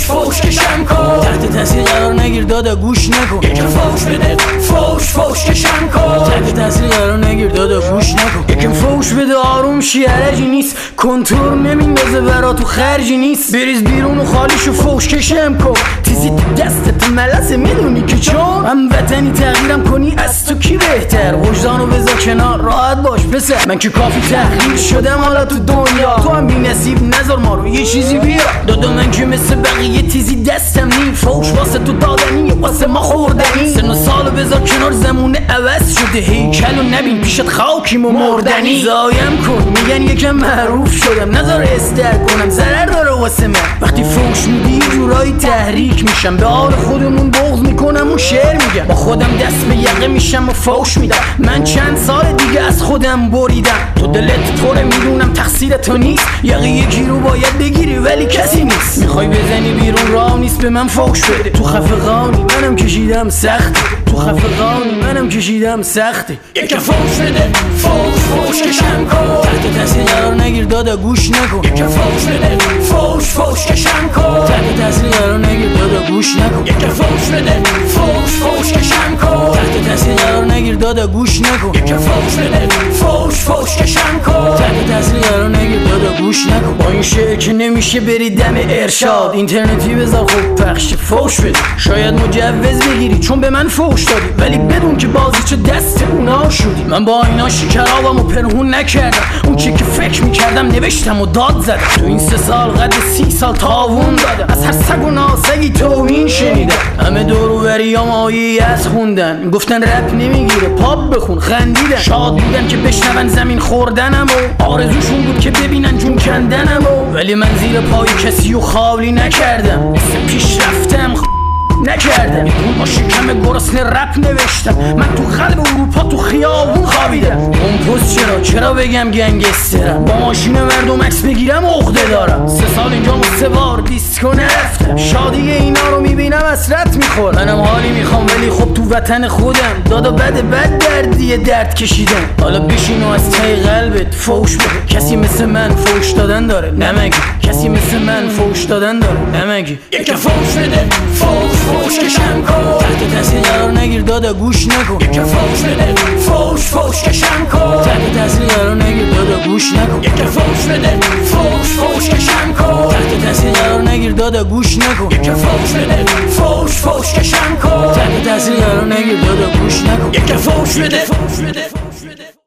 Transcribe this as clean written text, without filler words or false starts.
فوش کشم کن، تحت تاثیر قرار نگیر دادا گوش نکن، یکم فوش بده فوش کشم کن، تحت تاثیر قرار نگیر دادا گوش نکن. یکم فوش بده آروم شی، عرجی نیست، کنترل نمیندازه برا تو خرجی نیست. بریز بیرون و خالیشو فوش کشم کن، تیزی تو دستت ملسه میدونی که چون هم وطنی تغییرم کنی از تو کی بهتر. وجدانو بذار کنار راحت باش پسر، من که کافی تحقیر شدم حالا تو دنیا، تو هم بی نصیب نذار ما رو یه چیزی بیا. دادا من که مثل بقیه تیزی دستم نی، فوش واسه تو دادنی واسه ما خوردنی. سن و سالو بذار کنار زمونه عوض شده، هیکلو نبین پیشت خاکیم و مردنی. زایم کن میگن یکم معروف شدم، نذار استر کنم ضرر داره واسه من. وقتی فوش میدی جورایی تحریک میشم، به حال خودمون بغض میکنم و شعر میگم، با خودم دست به یقه میشم و فوش میدم. من چند سال دیگه از خودم بریدم، تو دلت پره میدونم تقصیر تو نیست، یقه یکی رو باید بگیری ولی کسی نیست. میخوای بزنی بیرون راه نیست به من فوش بده، تو خفقانی منم کشیدم سخته، تو خفقانی منم کشیدم سخته. یکم فوش بده فوش کشم کن، تحت تاثیر قرار نگیر دادا گوش نکن، یکم فوش بده فوش کشم کن، تحت تاثیر قرار نگیر دادا گوش نکن، یکم فوش بده فوش کشم کن، تحت تاثیر قرار نگیر دادا گوش نکن، یکم فوش بده فوش کشم کن، تحت تاثیر قرار نگیر دادا گوش نکن. با این شعر که نمیشه بری دم ارشاد، اینترنتی بذار خوب پخش فوش بده. شاید مجوز بگیری چون به من فوش دادی، ولی بدون که بازیچه دست اونا شدی. من با اینا شکرابم و پنهون نکردم، اون چی که فکر میکردم نوشتم و داد زدم. تو این 3 سال قد 30 سال تاوون دادم، از هر سگ و ناسگی توهین شنیدم. همه دور و بریام آیه از خوندن، گفتن رپ نمیگیره پاپ بخون، خندیدن. شاد بودن که بشنون زمین خوردنم و آرزوشون بود که ببینن جون کندنم و ولی من زیر پای کسی و خالی نکردم، مثل پیش رفتم نکردم. با شکم گرسنه رپ نوشتم، من تو قلب اروپا تو خیابون خوابیدم. اون پست چرا بگم گنگسترم، با ماشین مردم عکس بگیرم عقده دارم. 3 سال اینجا 3 بار دیسکو نرفتم، شادی اینا رو میبینم حسرت میخورم. منم حالی میخوام ولی خب تو وطن خودم، دادا بد دردیه درد کشیدم. حالا بشین و از ته قلبت فوش بده، کسی مثل من فوش دادن داره نمگی، کسی مثل من فوش دادن داره نمگی. یکم فوش بده فوش کشم کن، تحت تاثیر قرار نگیر دادا گوش نکن، یکم فوش بده فوش کشم کن، تحت تاثیر قرار نگیر دادا گوش نکن، یکم فوش بده فوش کشم کن، تحت تاثیر قرار نگیر دادا گوش نکن، یکم فوش بده فوش کشم کن، تحت تاثیر قرار نگیر دادا گوش نکن. یکم فوش بده